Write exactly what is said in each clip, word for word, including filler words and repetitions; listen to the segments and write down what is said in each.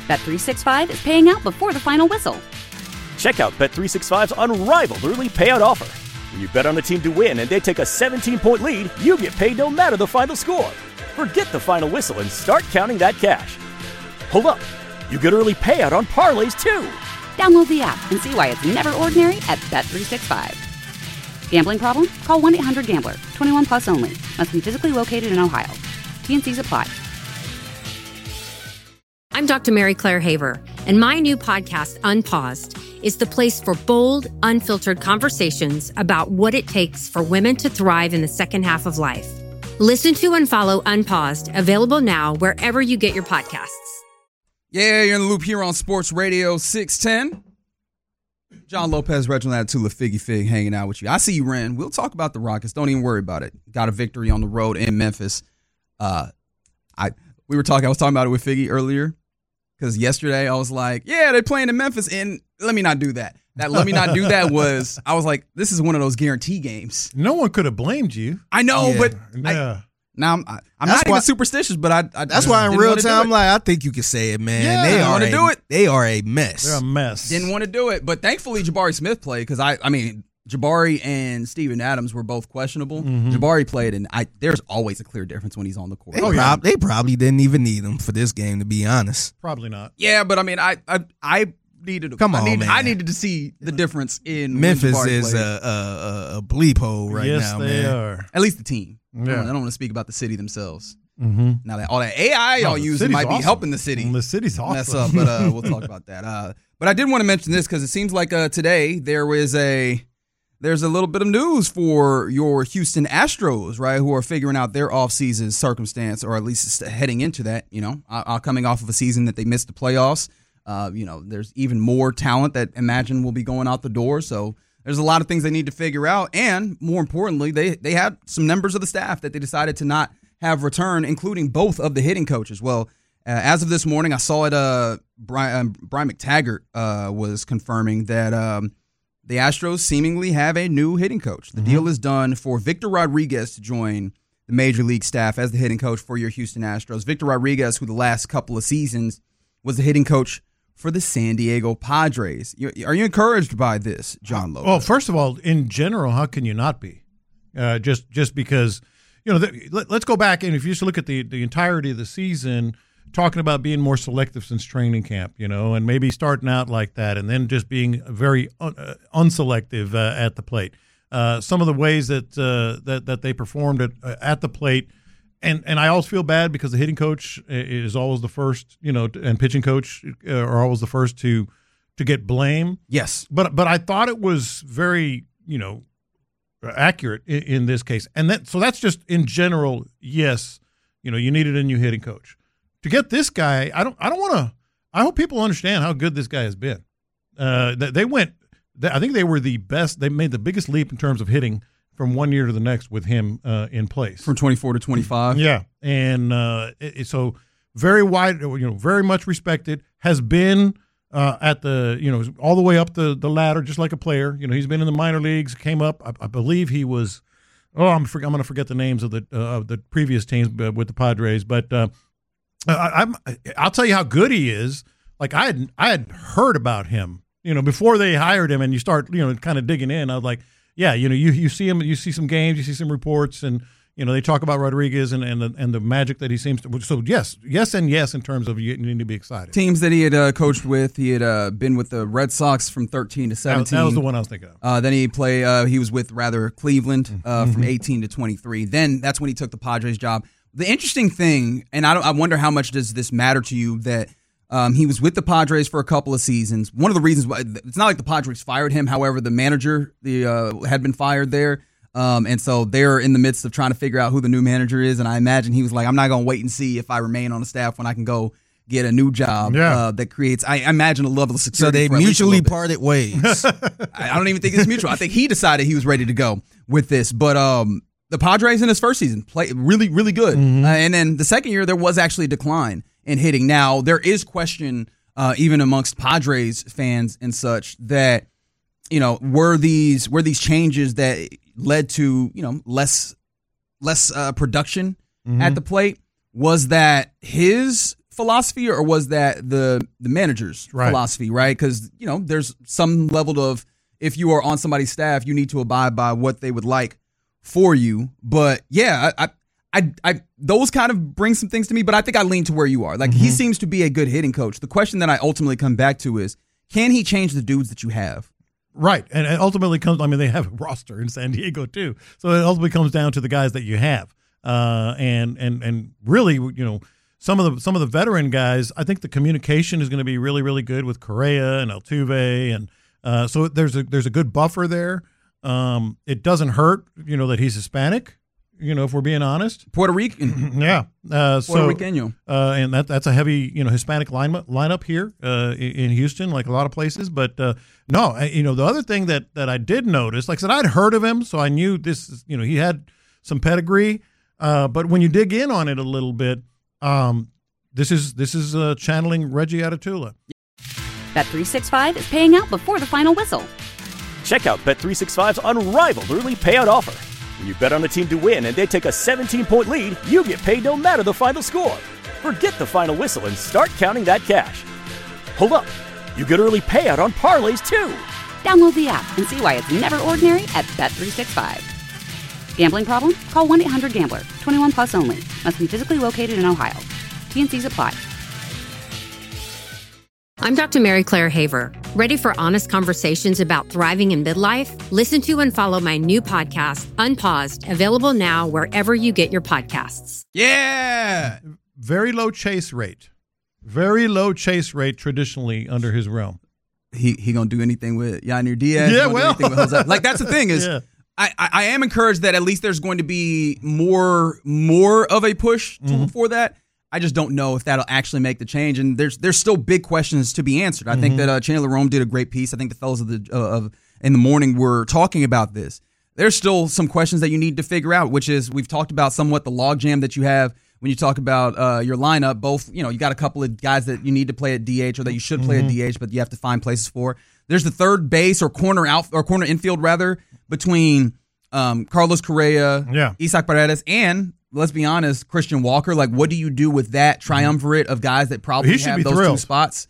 Bet three sixty-five is paying out before the final whistle. Check out Bet three sixty-five's unrivaled early payout offer. When you bet on a team to win and they take a seventeen-point lead, you get paid no matter the final score. Forget the final whistle and start counting that cash. Hold up. You get early payout on parlays, too. Download the app and see why it's never ordinary at Bet three sixty-five. Gambling problem? Call one eight hundred gambler. twenty-one plus only. Must be physically located in Ohio. T and C's apply. I'm Doctor Mary Claire Haver, and my new podcast, Unpaused, is the place for bold, unfiltered conversations about what it takes for women to thrive in the second half of life. Listen to and follow Unpaused, available now wherever you get your podcasts. Yeah, you're in the loop here on Sports Radio six ten. John Lopez, Reginald Atula, Figgy Fig hanging out with you. I see you, Ren. We'll talk about the Rockets. Don't even worry about it. Got a victory on the road in Memphis. Uh, I we were talking. I was talking about it with Figgy earlier because yesterday I was like, "Yeah, they're playing in Memphis," and let me not do that. That let me not do that was I was like, "This is one of those guarantee games." No one could have blamed you. I know, Yeah. but Yeah. I, now I'm I, I'm That's not why- even superstitious, but I, I That's just why in didn't real wanna do time, it. like I think you can say it, man. Yeah, they I are wanna a, do it. They are a mess. They're a mess. Didn't want to do it, but thankfully Jabari Smith played because I, I mean, Jabari and Steven Adams were both questionable. Mhm. Jabari played, and I there's always a clear difference when he's on the court. They, Oh, yeah. prob- they probably didn't even need him for this game, to be honest. Probably not. Yeah, but I mean, I I, I needed to, Come I on, needed, man. I needed to see the difference in when Memphis Jabari is a, played. a, a, a bleep hole right yes, now, they man. are. At least the team. I Yeah. don't, I don't want to speak about the city themselves. Mm-hmm. Now that all that A I y'all using might be helping the city The city's awesome. mess up, but uh, we'll talk about that. Uh, but I did want to mention this because it seems like uh, today there was a there's a little bit of news for your Houston Astros, right? Who are figuring out their offseason circumstance, or at least heading into that. You know, uh, coming off of a season that they missed the playoffs. Uh, you know, there's even more talent that Imagine will be going out the door. So there's a lot of things they need to figure out, and more importantly, they they had some members of the staff that they decided to not have return, including both of the hitting coaches. Well, uh, as of this morning, I saw it. Uh, Brian, um, Brian McTaggart uh, was confirming that um, the Astros seemingly have a new hitting coach. The mm-hmm. deal is done for Victor Rodriguez to join the major league staff as the hitting coach for your Houston Astros. Victor Rodriguez, who the last couple of seasons was the hitting coach for the San Diego Padres. You, are you encouraged by this, John Lopez? Well, first of all, in general, how can you not be? Uh, just just because, you know, the, let, let's go back, and if you just look at the, the entirety of the season, talking about being more selective since training camp, you know, and maybe starting out like that and then just being very un, uh, unselective uh, at the plate. Uh, some of the ways that uh, that that they performed at, uh, at the plate, and and I always feel bad because the hitting coach is always the first, you know, and pitching coach are always the first to to get blame. Yes, but but I thought it was very, you know, accurate in, in this case, and that so that's just in general. Yes, you know, you needed a new hitting coach to get this guy. I don't I don't want to. I hope people understand how good this guy has been. Uh, they, they went. They, I think they were the best. They made the biggest leap in terms of hitting from one year to the next with him uh, in place. From twenty-four to twenty-five. Yeah, and uh, it, it, so very wide. You know, very much respected. Has been. Uh, at the, you know, all the way up the, the ladder, just like a player. You know, he's been in the minor leagues, came up. I, I believe he was, oh, I'm, for, I'm going to forget the names of the uh, of the previous teams with the Padres. But uh, I, I'm, I'll tell you how good he is. Like, I had, I had heard about him, you know, before they hired him, and you start, you know, kind of digging in. I was like, yeah, you know, you, you see him, you see some games, you see some reports, and, you know, they talk about Rodriguez and and the, and the magic that he seems to. So yes, yes, and yes in terms of you need to be excited. Teams that he had uh, coached with, he had uh, been with the Red Sox from thirteen to seventeen. That, that was the one I was thinking of. Uh, then he play. Uh, he was with rather Cleveland uh, mm-hmm. from eighteen to twenty-three. Then that's when he took the Padres job. The interesting thing, and I don't, I wonder how much does this matter to you that um, he was with the Padres for a couple of seasons. One of the reasons why it's not like the Padres fired him. However, the manager the uh, had been fired there. Um, and so they're in the midst of trying to figure out who the new manager is. And I imagine he was like, I'm not going to wait and see if I remain on the staff when I can go get a new job yeah. uh, that creates, I imagine, a level of security. So they for mutually parted ways. I don't even think it's mutual. I think he decided he was ready to go with this. But um, the Padres in his first season played really, really good. Mm-hmm. Uh, and then the second year, there was actually a decline in hitting. Now, there is question, uh, even amongst Padres fans and such, that, you know, were these were these changes that led to, you know, less less uh, production mm-hmm. at the plate? Was that his philosophy or was that the the manager's Right. philosophy, right? Because, you know, there's some level of if you are on somebody's staff, you need to abide by what they would like for you. But yeah, I, I, I, I those kind of bring some things to me, but I think I lean to where you are. Like, he seems to be a good hitting coach. The question that I ultimately come back to is, can he change the dudes that you have? Right, and it ultimately comes. I mean, they have a roster in San Diego too, so it ultimately comes down to the guys that you have, uh, and and and really, you know, some of the some of the veteran guys. I think the communication is going to be really really good with Correa and Altuve, and uh, so there's a there's a good buffer there. Um, it doesn't hurt, you know, that he's Hispanic. You know, if we're being honest, Puerto Rican, yeah. Uh, so, Puerto Rican, uh, and that that's a heavy, you know, Hispanic lineup lineup here uh, in in Houston, like a lot of places. But uh, no, I, you know, the other thing that that I did notice, like I said, I'd heard of him, so I knew this. is- You know, he had some pedigree. Uh, but when you dig in on it a little bit, um, this is this is uh, channeling Reggie Atatula. Bet three sixty-five is paying out before the final whistle. Check out Bet three sixty-five's unrivaled early payout offer. When you bet on a team to win and they take a seventeen-point lead, you get paid no matter the final score. Forget the final whistle and start counting that cash. Hold up. You get early payout on parlays, too. Download the app and see why it's never ordinary at Bet three sixty-five. Gambling problem? Call one eight hundred gambler. twenty-one plus only. Must be physically located in Ohio. T N Cs apply. I'm Doctor Mary Claire Haver. Ready for honest conversations about thriving in midlife? Listen to and follow my new podcast, Unpaused, available now wherever you get your podcasts. Yeah. Very low chase rate, very low chase rate traditionally under his realm. He he gonna do anything with Yadier Diaz? Yeah, He gonna do well. anything with Jose? Like, that's the thing is, Yeah. I, I I am encouraged that at least there's going to be more more of a push to, Mm-hmm. for that. I just don't know if that'll actually make the change, and there's there's still big questions to be answered. I Mm-hmm. think that uh, Chandler Rome did a great piece. I think the fellows of the uh, of in the morning were talking about this. There's still some questions that you need to figure out, which is we've talked about somewhat the logjam that you have when you talk about uh, your lineup. Both, you know, you got a couple of guys that you need to play at D H or that you should play Mm-hmm. at D H, but you have to find places for. There's the third base or corner out or corner infield rather between um, Carlos Correa, Yeah. Isaac Paredes, and let's be honest, Christian Walker. Like, what do you do with that triumvirate of guys that probably He should have be those two thrilled. spots?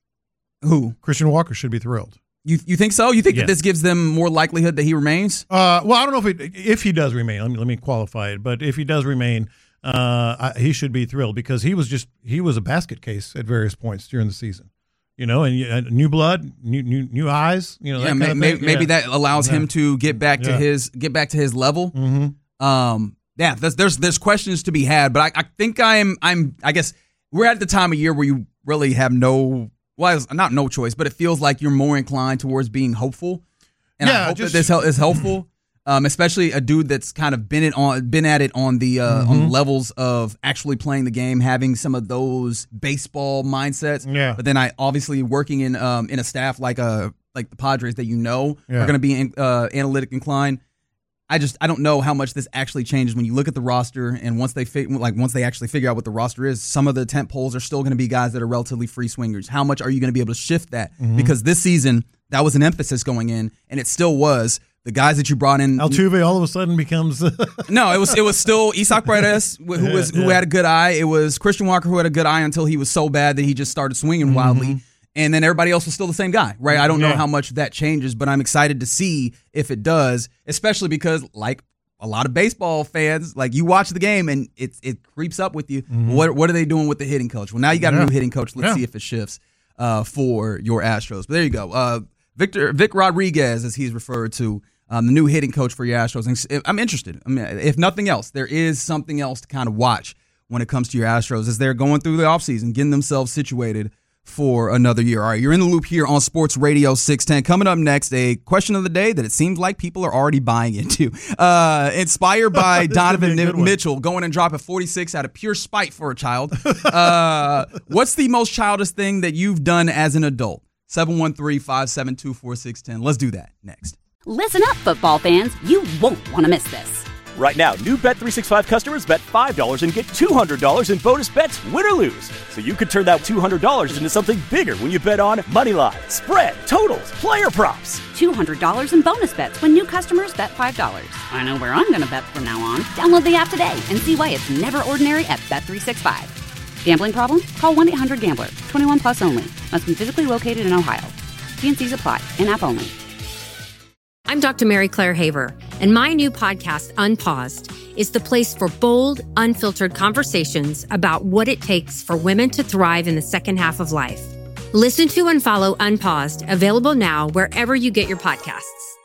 Who? Christian Walker should be thrilled. You you think so? You think Yes. that this gives them more likelihood that he remains? Uh, well, I don't know if it, if he does remain. Let me let me qualify it. But if he does remain, uh, I, he should be thrilled because he was just he was a basket case at various points during the season. You know, and uh, new blood, new new new eyes. You know, Yeah, that may, kind of may, thing. maybe Yeah. that allows him Yeah. to get back to Yeah. his get back to his level. Mm-hmm. Um, yeah, there's, there's there's questions to be had, but I, I think I'm I'm I guess we're at the time of year where you really have no well it's not no choice, but it feels like you're more inclined towards being hopeful, and I Yeah, hope just- that this hel- is helpful. Um, especially a dude that's kind of been it on been at it on the uh, on the levels of actually playing the game, having some of those baseball mindsets. Yeah. But then I obviously working in um in a staff like uh like the Padres that you know Yeah. are going to be uh, analytic inclined. I just I don't know how much this actually changes when you look at the roster, and once they fi- like once they actually figure out what the roster is, some of the tent poles are still going to be guys that are relatively free swingers. How much are you going to be able to shift that? Because this season that was an emphasis going in, and it still was. The guys that you brought in, Altuve all of a sudden becomes no, it was it was still Isaac Paredes who Yeah, was who yeah. had a good eye. It was Christian Walker who had a good eye until he was so bad that he just started swinging wildly. And then everybody else was still the same guy, right? I don't know Yeah. how much that changes, but I'm excited to see if it does, especially because like a lot of baseball fans, like you watch the game and it it creeps up with you. What what are they doing with the hitting coach? Well, now you got Yeah. a new hitting coach. Let's Yeah. see if it shifts uh, for your Astros. But there you go. Uh, Victor Vic Rodriguez, as he's referred to. Um, the new hitting coach for your Astros. And I'm interested. I mean, if nothing else, there is something else to kind of watch when it comes to your Astros as they're going through the offseason, getting themselves situated for another year. All right, you're in the loop here on Sports Radio six ten. Coming up next, a question of the day that it seems like people are already buying into. Uh, inspired by This could be Donovan a good one. Mitchell going and dropping forty-six out of pure spite for a child. Uh, what's the most childish thing that you've done as an adult? seven one three, five seven two, four six one zero. Let's do that next. Listen up, football fans. You won't want to miss this. Right now, new Bet three sixty-five customers bet five dollars and get two hundred dollars in bonus bets, win or lose. So you could turn that two hundred dollars into something bigger when you bet on moneyline, spread, totals, player props. two hundred dollars in bonus bets when new customers bet five dollars. I know where I'm going to bet from now on. Download the app today and see why it's never ordinary at Bet three sixty-five. Gambling problem? Call one eight hundred gambler. twenty-one plus only. Must be physically located in Ohio. T N Cs apply. In-app only. I'm Doctor Mary Claire Haver, and my new podcast, Unpaused, is the place for bold, unfiltered conversations about what it takes for women to thrive in the second half of life. Listen to and follow Unpaused, available now wherever you get your podcasts.